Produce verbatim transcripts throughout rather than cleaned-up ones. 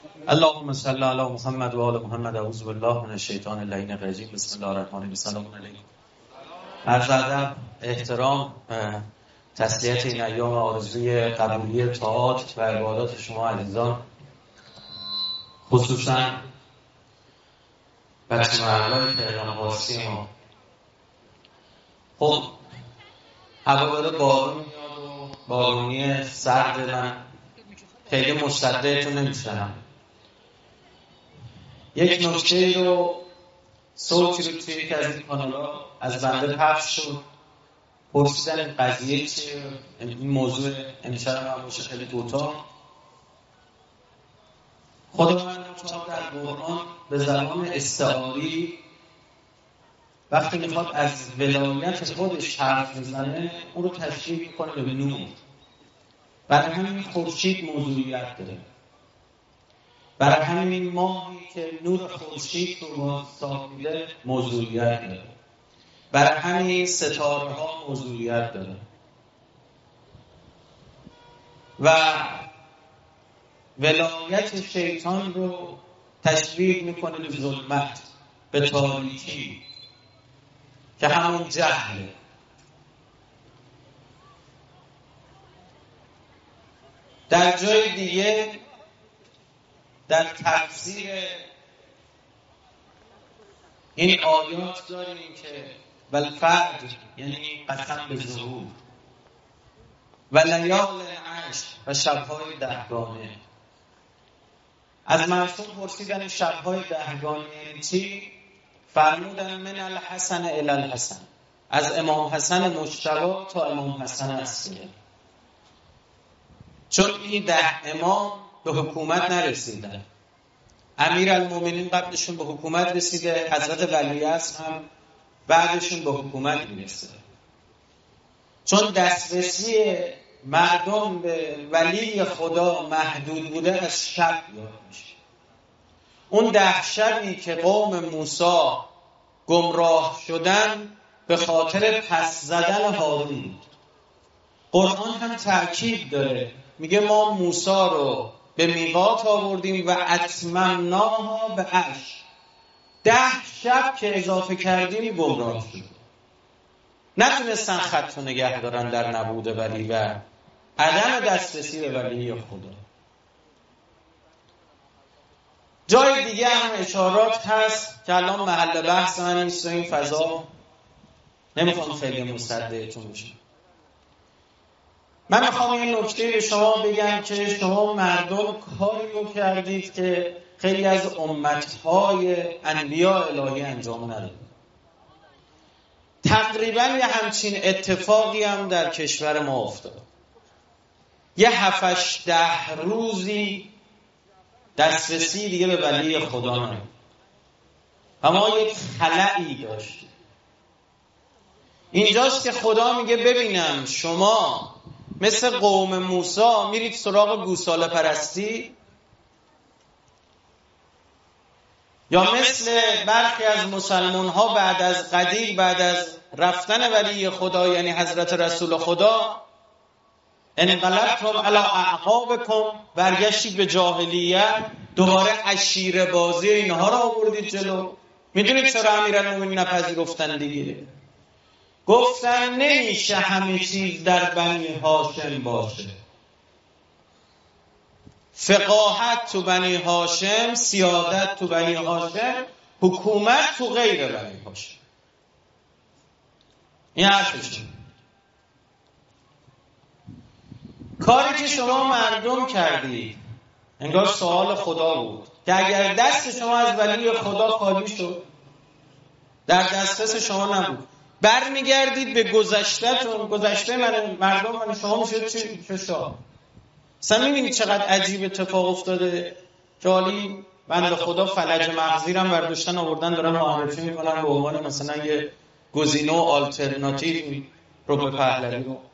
اللهم صل علی محمد و آل محمد. اعوذ بالله من الشیطان اللعین الرجیم. بسم الله الرحمن الرحیم. سلام علیکم. عرض ادب، احترام، تسلیت این ایام آرزوی قبولی طاعات و عبادات شما عزیزان، خصوصا بچه محلای تهران قاسم. ما خب هوا داره بارون میاد و بارونی سرد، من خیلی مصدقتون نمیشنم. یک نکته رو صوتی رو توی یک از این کانال‌ها از بنده پخش شد، پرسیدن این قضیه چیه، این موضوع امشب هم باشه خیلی کوتاه. خداوند متعال در قرآن به زبان استعاری وقتی میخواد از ولایت خودش حرف بزنه اون رو تشریح میکنه به نور. برای همین خورشید موضوعیت داره، برای همین ماهی که نور خورشید رو واسطه میده موضوعیت داره، برای همین ستاره ها موضوعیت داره و ولایت شیطان رو تشبیه میکنه به ظلمت، به تاریکی که همون جهله. در جای دیگه در تفسیر این آیات داریم که والفجر یعنی قسم به ظهور و لیال عشر و شبهای دهگانه. از معصوم پرسیدن شبهای دهگانه یعنی چی؟ فرمودن من الحسن الی الحسن، از امام حسن مجتبی تا امام حسن اصغر، چون این ده امام به حکومت نرسیدن. امیرالمومنین قبلشون به حکومت رسیده، حضرت ولیعصر هم بعدشون به حکومت میرسه. چون دسترسی مردم به ولی خدا محدود بوده از شب یاد میشه. اون ده شبی که قوم موسی گمراه شدن به خاطر پس زدن هارون بود. قرآن هم تأکید داره، میگه ما موسی رو به میقات آوردیم و اتممناها به عشر، ده شب که اضافه کردیم گمراه شد، نتونستن خط و نگه دارن در نبود ولی و عدم دسترسی به ولی خدا. جای دیگه هم اشارات هست که الان محل بحث من نیست و این فضا نمیخوام خیلی مصدقتون بشم. من میخوام این نکته به شما بگم که شما مردم کاری رو کردید که خیلی از امتهای انبیاء الهی انجام ندادن. تقریبا یه همچین اتفاقی هم در کشور ما افتاد. یه هفتش ده روزی دسترسی دیگه به ولی خدا نمید و ما یک خلایی داشتیم. اینجاست که خدا میگه ببینم شما مثل قوم موسی میرید سراغ گوساله پرستی، یا مثل برخی از مسلمان ها بعد از قدیر، بعد از رفتن ولی خدا یعنی حضرت رسول خدا، انقلبتم علی اعقابکم، برگشتید به جاهلیت، دوباره عشیره بازی اینها را آوردید جلو. میدونید چرا امیرالمومنین نپذیرفتن دیگه؟ گفتن نمیشه همه چیز در بنی هاشم باشه. فقاهت تو بنی هاشم، سیادت تو بنی هاشم، حکومت تو غیر بنی هاشم. این حرفشه. کاری که شما مردم کردید انگار سوال خدا بود که اگر دست شما از ولی خدا خالی شد، در دسترس شما نبود، برمیگردید به گذشته‌تون. گذشته من مردم من شما میشد چی شد؟ اصلا میبینید چقدر عجیب اتفاق افتاده که حالی بنده خدا فلج مغزی رو هم برداشتن آوردن دارن معرفی میکنن به عنوان مثلا یه گزینه و آلترناتیو رو به پهلوی رو.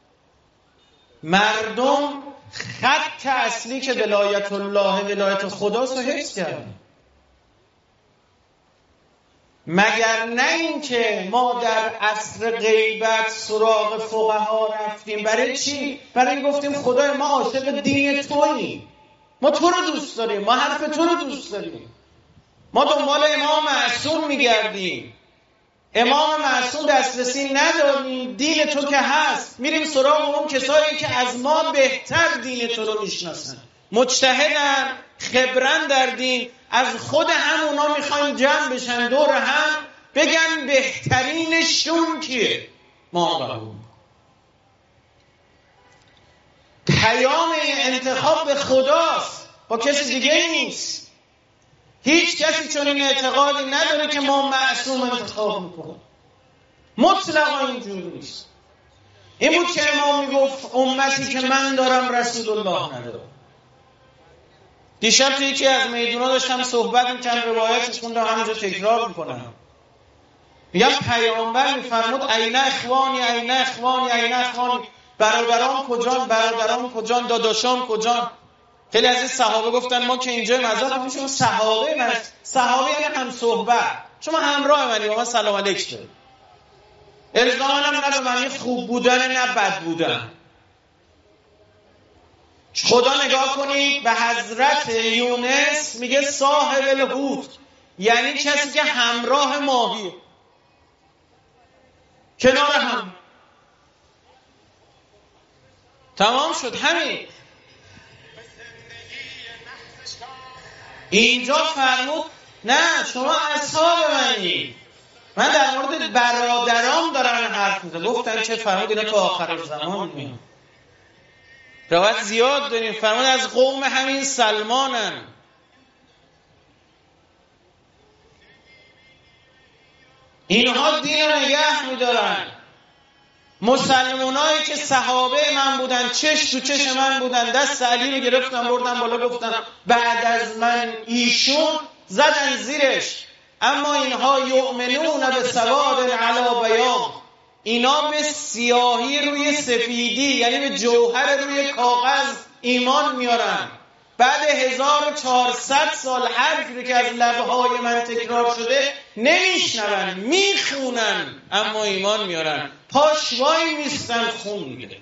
مردم خط اصلی که ولایت الله، ولایت خداست رو حفظ کردن. مگر نه این که ما در عصر غیبت سراغ فقها رفتیم. برای چی؟ برای این گفتیم خدای ما عاشق دین توییم. ما تو رو دوست داریم، ما حرف تو رو دوست داریم، ما دنبال امام معصوم میگردیم. امام معصوم دسترسی نداریم، دین تو که هست، میریم سراغ اون کسایی که از ما بهتر دین تو رو میشناسن، مجتهدن، خبرن در دین. از خود همونا میخوایم جمع بشن دور هم بگن بهترینشون کیه، ما قبول. پیام انتخاب به خداست، با کسی دیگه نیست. هیچ کسی چون این اعتقادی نداره که ما معصوم انتخاب میکنیم، مطلقا اینجور نیست. این بود که امام میگفت امتی که من دارم رسول الله نداره. دیشب توی یکی از میدونا داشتم صحبت میکنم، روایتش خوندم، همینجا تکرار میکنم. میگم پیامبر میفرمود این اخوانی این اخوانی این اخوانی، برادران کجان، برادران کجان، داداشان کجان. خیلی از این صحابه گفتن ما که اینجا مزار میشیم صحابه من، صحابه یعنی هم صحبت، شما همراه منی با من سلام علیک دارید. الزاما نه به معنی خوب بودن نه بد بودن. خدا نگاه کنید به حضرت یونس میگه صاحب الحوت، یعنی کسی که همراه ماهی، کنار هم. تمام شد همین. اینجا فرمود نه شما اصحاب منی، من در مورد برادرام دارن حرف میزنم. گفتن چه؟ فرمود اینا تو آخر زمان میان. روایت زیاد داریم، فرمود از قوم همین سلمانن. اینها دین رو نگه میدارن. مسلمانایی که صحابه من بودن، چش تو چش من بودن، دست علی رو گرفتن بردن بالا گفتن بعد از من ایشون، زدن زیرش. اما اینها یؤمنون به سواد علی بیاض، اینا به سیاهی روی سفیدی، یعنی به جوهر روی کاغذ ایمان میارن. بعد هزار و چهارصد سال حرفی رو که از لبهای من تکرار شده نمیشنون، میخونن اما ایمان میارن. پاشوایی میستن خون میگیره.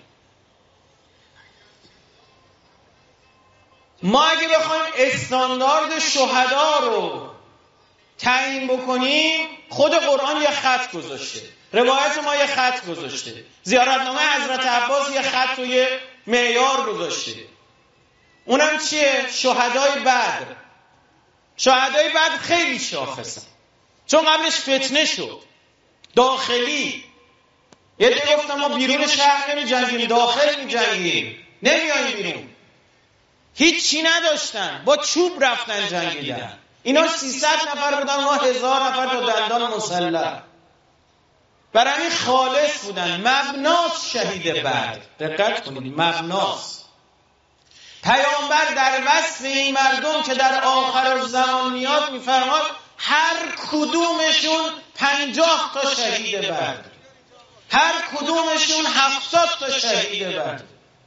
ما اگه بخوایم استاندارد شهدا رو تعیین بکنیم، خود قرآن یه خط گذاشته، روایت ما یه خط گذاشته، زیارتنامه حضرت عباس یه خط و یه معیار گذاشته. اونم چیه؟ شهدای بدر. شهدای بدر خیلی شاخصن، چون قبلش فتنه شد داخلی. یه دیگه گفتم ما بیرون شهر نمی جنگیم، داخل می جنگیم، نمیاییم بیرون. هیچی نداشتن، با چوب رفتن جنگیدن. اینا سیصد نفر بودن، ما هزار نفر با دندان مسلح. برای همین خالص بودن. مبناس شهید بدر، دقت کنید، مبناس. پیامبر در وصف این مردم که در آخر زمان میاد میفرماد هر کدومشون پنجاه تا شهید بدر، هر کدومشون هفتاد تا شهید بدر.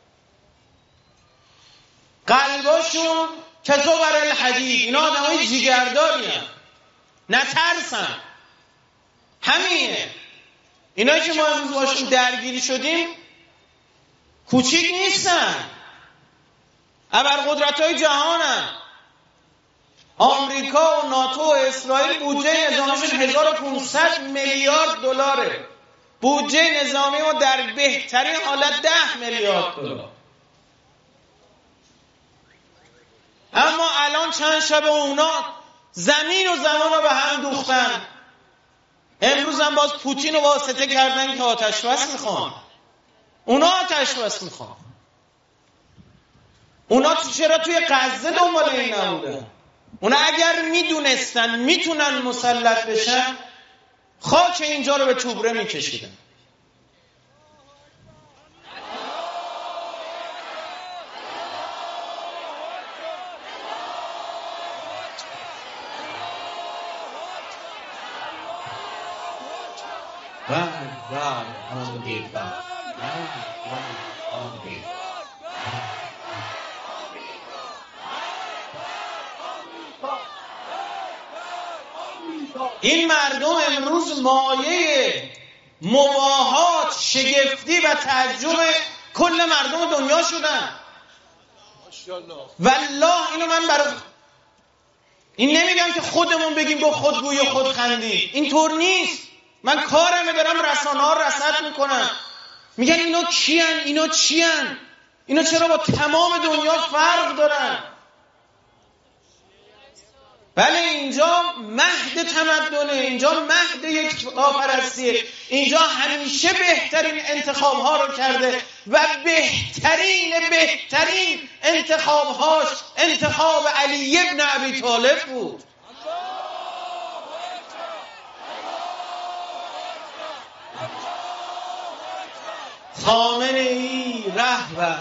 قلباشون که زبر الحدید، اینا آدمای جیگرداری هم، نترسن. همینه. اینایی که ما امروز باشون درگیری شدیم کوچیک نیستن، ابرقدرت‌های جهانن. آمریکا و ناتو و اسرائیل بودجه نظامیشون هزار و پانصد میلیارد دلاره. بودجه نظامی ما در بهترین حالت ده میلیارد دلار. اما الان چند شب اونا زمین و زمان رو به هم دوختن. امروز هم باز پوتین رو واسطه کردن که آتش بس میخوان. اونا آتش بس میخوان. اونا چرا توی غزه دنبال این نبودن؟ اونا اگر میدونستن میتونن مسلط بشن، خاک اینجا رو به توبره میکشیدن. این مردم امروز مایه مباهات، شگفتی و تعجب کل مردم دنیا شدن. والله اینو من برای این نمیگم که خودمون بگیم با خودگوی خود خندیم، اینطور نیست. من کارمه دارم رسانه ها رصد میکنم، میگن اینا کیان، اینا چیان، اینا چرا با تمام دنیا فرق دارن. بله اینجا مهد تمدنه، اینجا مهد یک خداپرستیه، اینجا همیشه بهترین انتخاب ها رو کرده و بهترین بهترین انتخاب هاش انتخاب علی ابن ابی طالب بود. خامنه ای رهبر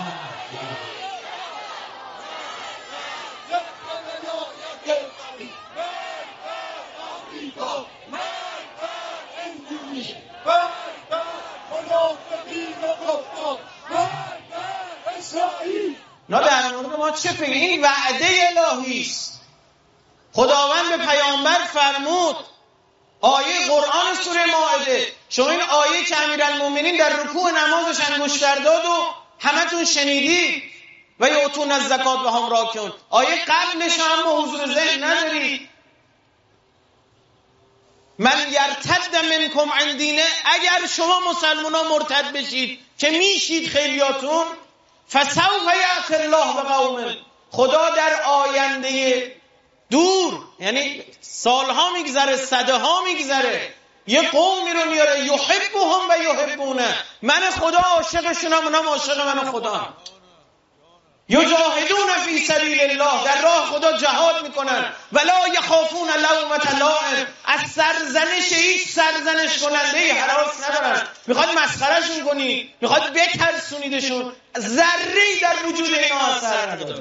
نه در مورد ما چه فکر؟ این وعده الهی است. خداوند به پیامبر فرمود، آیه قرآن سوره مائده، شما این آیه که امیرالمومنین در رکوع نمازش انگشتر داد و همتون شنیدید و یؤتون الزکات و هم راکعون، آیه قبلش هم حضور ذهن نداری. من یرتد منکم عن دینه، اگر شما مسلمانان مرتد بشید که میشید خیلیاتون، فسوف یأتی الله بقوم، خدا در آینده دور، یعنی سالها میگذره، صده ها میگذره، یه قومی رو میاره یحبهم و یحبونه، من خدا عاشقشونم، اونم عاشق من خدا، یجاهدون فی سبیل الله، در راه خدا جهاد میکنن، ولا یخافون لومة لائم، از سرزنش هیچ سرزنش کننده هراس ندارن. میخواد مسخرهشون کنی، میخواد بترسونیدشون، ذره‌ای در وجود اینا اثر نداره.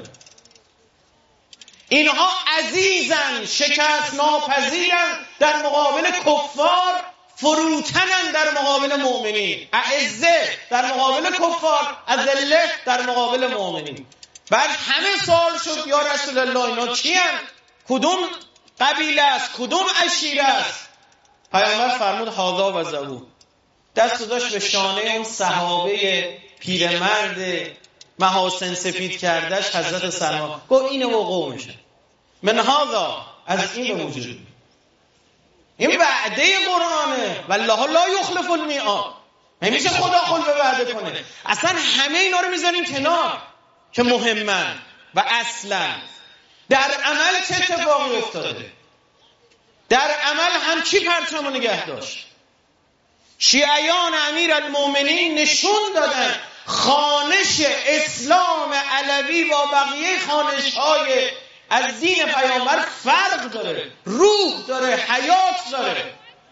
اینها عزیزن، شکست ناپذیرن در مقابل کفار، فروتنن در مقابل مؤمنین، اعزه در مقابل کفار، اذله در مقابل مؤمنین. بعد همه سوال شد یا رسول الله اینا کیان؟ کدوم قبیله است؟ کدوم عشیره است؟ پیامبر فرمود هذا و ذو، دست داشت به شانه اون صحابه پیرمرد محاسن سفید کردش حضرت سلمان، گفت اینه و قومشه، من هذا، از این به وجود. این وعده قرآنه، والله لا یخلف المیعاد، نمیشه خدا خلف وعده کنه. اصلا همه اینا رو میذاریم کنار که مهمن و اصلا در عمل چه اتفاقی افتاده؟ در عمل هم کی پرچمو نگه داشت؟ شیعیان امیرالمومنین نشون دادن خوانش اسلام علوی با بقیه خوانش‌های از دین پیامبر فرق داره، روح داره، حیات داره.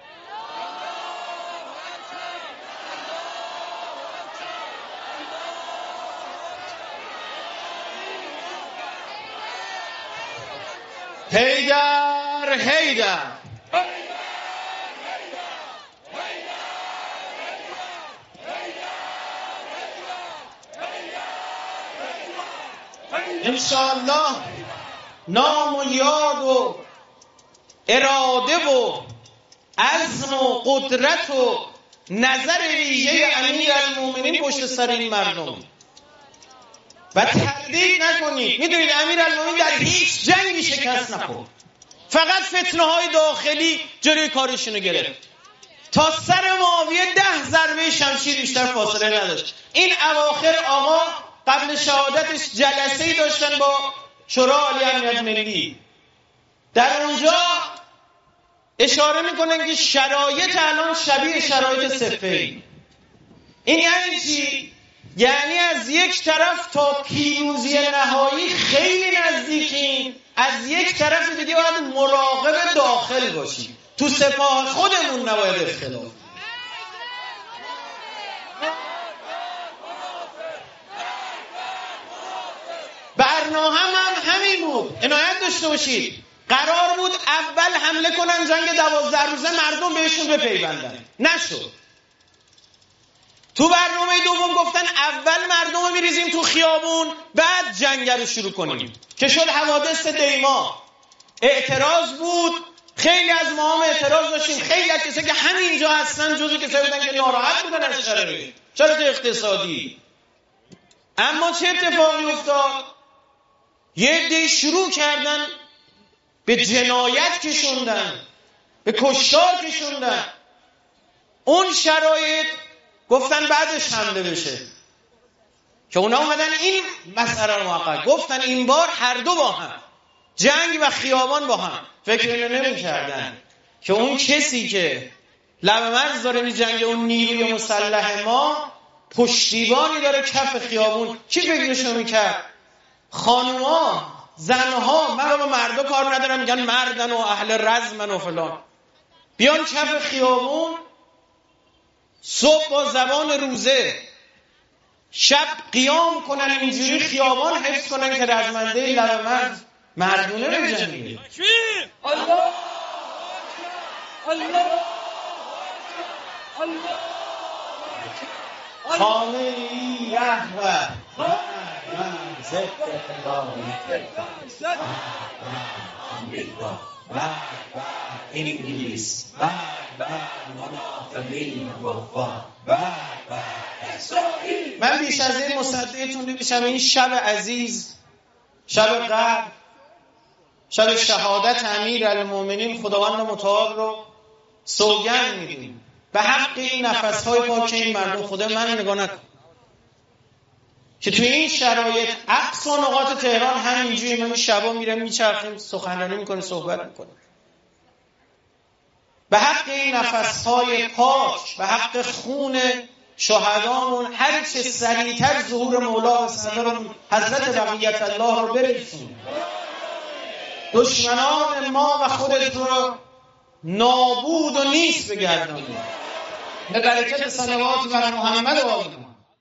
حیدر حیدر انشاءالله نام و یاد و اراده و عزم و قدرت و نظر ویژه امیرالمومنین پشت سر این مردم. و تردید نکنید، میدونید امیرالمومنین در هیچ جنگی شکست نخورد، فقط فتنه های داخلی جلوی کارشونو گرفت. تا سر معاویه ده ضربه شمشیر بیشتر فاصله نداشت. این اواخر آقا قبل شهادتش جلسه‌ای داشتن با شورای عالی امنیت ملی، در اونجا اشاره میکنن که شرایط الان شبیه شرایط صفین. این یعنی چی؟ یعنی از یک طرف تا پیروزی نهایی خیلی نزدیکیم، از یک طرف دیگه باید مراقب داخل باشیم، تو سپاه خودمون نباید اختلاف. برنامه هم همین بود، عنایت داشته باشید. قرار بود اول حمله کنن جنگ دوازده روزه مردم بهشون بپیوندن، نشد. تو برنامه دوم گفتن اول مردم رو میریزیم تو خیابون بعد جنگ رو شروع کنیم، که شد حوادث دیما. اعتراض بود، خیلی از ما هم اعتراض داشتیم، خیلی از کسایی که همینجا هستن جزو کسایی بودن که ناراحت بودن از شرایط شرایط اقتصادی. اما چه اتفاقی افتاد؟ یه عده شروع کردن به جنایت کشوندن، به کشتار کشوندن. اون شرایط گفتن بعدش حمله بشه، که اونا اومدن این مسئله رو محقق گفتن این بار هر دو با هم، جنگ و خیابان با هم. فکر اینو نمی کردن که اون کسی که لب مرز داره می جنگ، اون نیروی مسلح ما پشتیبانی داره کف خیابون. کی فکرشو میکرد؟ خانوما، زنها، من با مردا کار ندارم، میگن مردن و اهل رزمن و فلان، بیان کف خیابون صبح با زبان روزه، شب قیام کنن، اینجوری خیابان حفظ کنن که رزمنده لب مرز مردونه بجنگه. الله الله الله خانه ای رهبر من ضد خدایی آمریکا و انگلیس و منافقین کفار و اسرائیل. من بیش از این مصدقتون نمیشم. این شب عزیز، شب قدر، شب شهادت امیرالمومنین خداوند متعال رو سوگند میدیم به حق این نفس‌های پاک این مردم. خدا من نگاه نکن که توی این شرایط اقصا نقاط تهران همینجوری ما شبا میرم میچرخیم سخنرانی میکنیم صحبت میکنیم. به حق این نفس‌های پاک، به حق خون شهدامون هر چه سریعتر ظهور مولا و سرور حضرت بقیت الله رو برسونیم. دشمنان ما و خودت رو نابود و نیست بگردانیم. به برکت صلوات بر محمد و آل